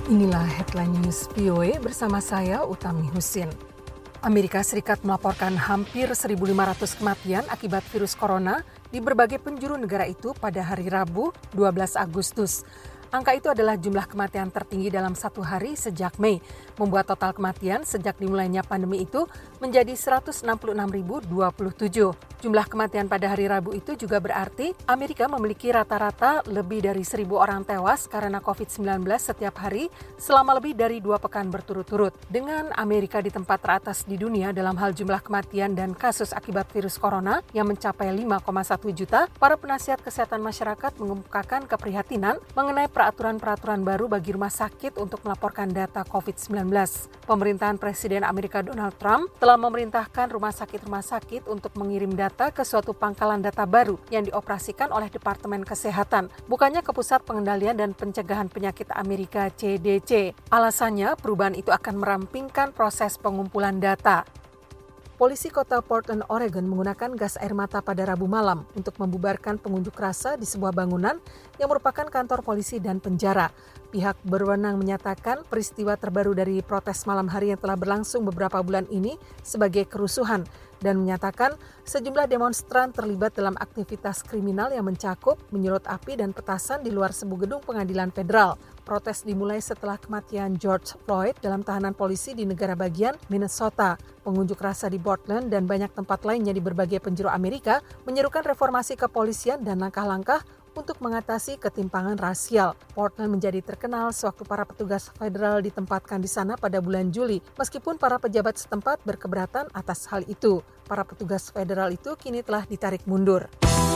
Inilah headline news VOA bersama saya Utami Husin. Amerika Serikat melaporkan hampir 1.500 kematian akibat virus corona di berbagai penjuru negara itu pada hari Rabu 12 Agustus. Angka itu adalah jumlah kematian tertinggi dalam satu hari sejak Mei, membuat total kematian sejak dimulainya pandemi itu menjadi 166.027. Jumlah kematian pada hari Rabu itu juga berarti Amerika memiliki rata-rata lebih dari 1.000 orang tewas karena COVID-19 setiap hari selama lebih dari 2 pekan berturut-turut. Dengan Amerika di tempat teratas di dunia dalam hal jumlah kematian dan kasus akibat virus corona yang mencapai 5,1 juta, para penasihat kesehatan masyarakat mengemukakan keprihatinan mengenai peraturan-peraturan baru bagi rumah sakit untuk melaporkan data COVID-19. Pemerintahan Presiden Amerika Donald Trump telah memerintahkan rumah sakit untuk mengirim data ke suatu pangkalan data baru yang dioperasikan oleh Departemen Kesehatan, bukannya ke Pusat Pengendalian dan Pencegahan Penyakit Amerika CDC. Alasannya, perubahan itu akan merampingkan proses pengumpulan data. Polisi kota Portland, Oregon menggunakan gas air mata pada Rabu malam untuk membubarkan pengunjuk rasa di sebuah bangunan yang merupakan kantor polisi dan penjara. Pihak berwenang menyatakan peristiwa terbaru dari protes malam hari yang telah berlangsung beberapa bulan ini sebagai kerusuhan dan menyatakan sejumlah demonstran terlibat dalam aktivitas kriminal yang mencakup menyulut api dan petasan di luar sebuah gedung pengadilan federal. Protes dimulai setelah kematian George Floyd dalam tahanan polisi di negara bagian Minnesota. Pengunjuk rasa di Portland dan banyak tempat lainnya di berbagai penjuru Amerika menyerukan reformasi kepolisian dan langkah-langkah untuk mengatasi ketimpangan rasial. Portland menjadi terkenal sewaktu para petugas federal ditempatkan di sana pada bulan Juli, meskipun para pejabat setempat berkeberatan atas hal itu. Para petugas federal itu kini telah ditarik mundur.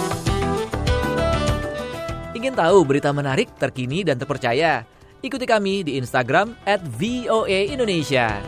Ingin tahu berita menarik, terkini, dan terpercaya? Ikuti kami di Instagram @VOA Indonesia.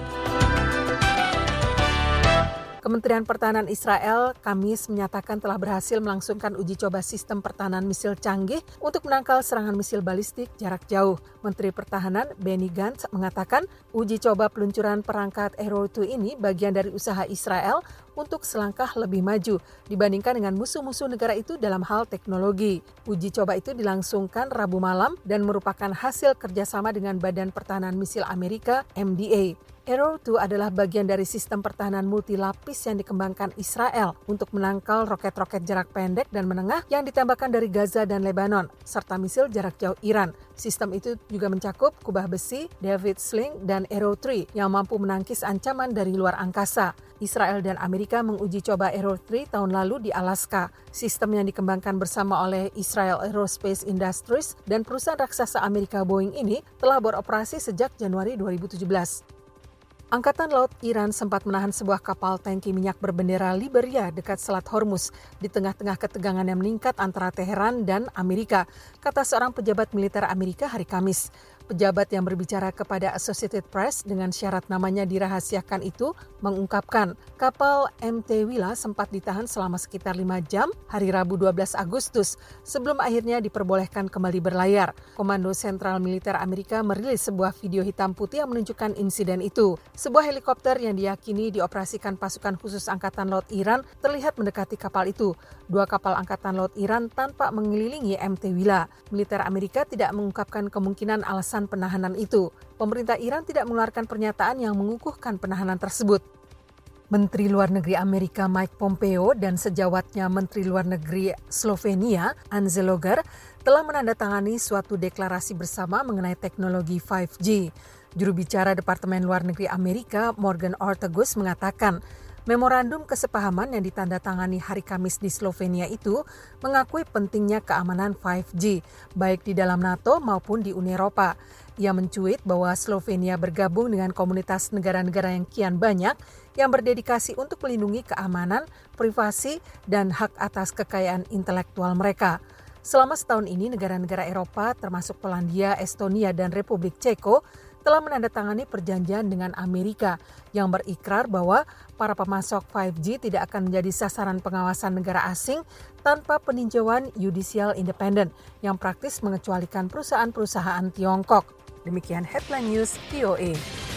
Kementerian Pertahanan Israel Kamis menyatakan telah berhasil melangsungkan uji coba sistem pertahanan misil canggih untuk menangkal serangan misil balistik jarak jauh. Menteri Pertahanan Benny Gantz mengatakan uji coba peluncuran perangkat Arrow 2 ini bagian dari usaha Israel untuk selangkah lebih maju dibandingkan dengan musuh-musuh negara itu dalam hal teknologi. Uji coba itu dilangsungkan Rabu malam dan merupakan hasil kerjasama dengan Badan Pertahanan Misil Amerika MDA. Arrow 2 adalah bagian dari sistem pertahanan multilapis yang dikembangkan Israel untuk menangkal roket-roket jarak pendek dan menengah yang ditembakkan dari Gaza dan Lebanon, serta misil jarak jauh Iran. Sistem itu juga mencakup kubah besi, David Sling, dan Arrow 3 yang mampu menangkis ancaman dari luar angkasa. Israel dan Amerika menguji coba Arrow 3 tahun lalu di Alaska. Sistem yang dikembangkan bersama oleh Israel Aerospace Industries dan perusahaan raksasa Amerika Boeing ini telah beroperasi sejak Januari 2017. Angkatan Laut Iran sempat menahan sebuah kapal tangki minyak berbendera Liberia dekat Selat Hormuz di tengah-tengah ketegangan yang meningkat antara Teheran dan Amerika, kata seorang pejabat militer Amerika hari Kamis. Pejabat yang berbicara kepada Associated Press dengan syarat namanya dirahasiakan itu mengungkapkan kapal MT Willa sempat ditahan selama sekitar 5 jam hari Rabu 12 Agustus sebelum akhirnya diperbolehkan kembali berlayar. Komando Sentral Militer Amerika merilis sebuah video hitam putih yang menunjukkan insiden itu. Sebuah helikopter yang diyakini dioperasikan pasukan khusus Angkatan Laut Iran terlihat mendekati kapal itu. 2 kapal Angkatan Laut Iran tampak mengelilingi MT Willa. Militer Amerika tidak mengungkapkan kemungkinan alasan penahanan itu. Pemerintah Iran tidak mengeluarkan pernyataan yang mengukuhkan penahanan tersebut. Menteri Luar Negeri Amerika Mike Pompeo dan sejawatnya Menteri Luar Negeri Slovenia Anže Logar telah menandatangani suatu deklarasi bersama mengenai teknologi 5G. Juru bicara Departemen Luar Negeri Amerika Morgan Ortagus mengatakan memorandum kesepahaman yang ditandatangani hari Kamis di Slovenia itu mengakui pentingnya keamanan 5G, baik di dalam NATO maupun di Uni Eropa. Ia mencuit bahwa Slovenia bergabung dengan komunitas negara-negara yang kian banyak yang berdedikasi untuk melindungi keamanan, privasi, dan hak atas kekayaan intelektual mereka. Selama setahun ini, negara-negara Eropa termasuk Polandia, Estonia, dan Republik Ceko telah menandatangani perjanjian dengan Amerika yang berikrar bahwa para pemasok 5G tidak akan menjadi sasaran pengawasan negara asing tanpa peninjauan yudisial independen yang praktis mengecualikan perusahaan-perusahaan Tiongkok. Demikian Headline News VOA.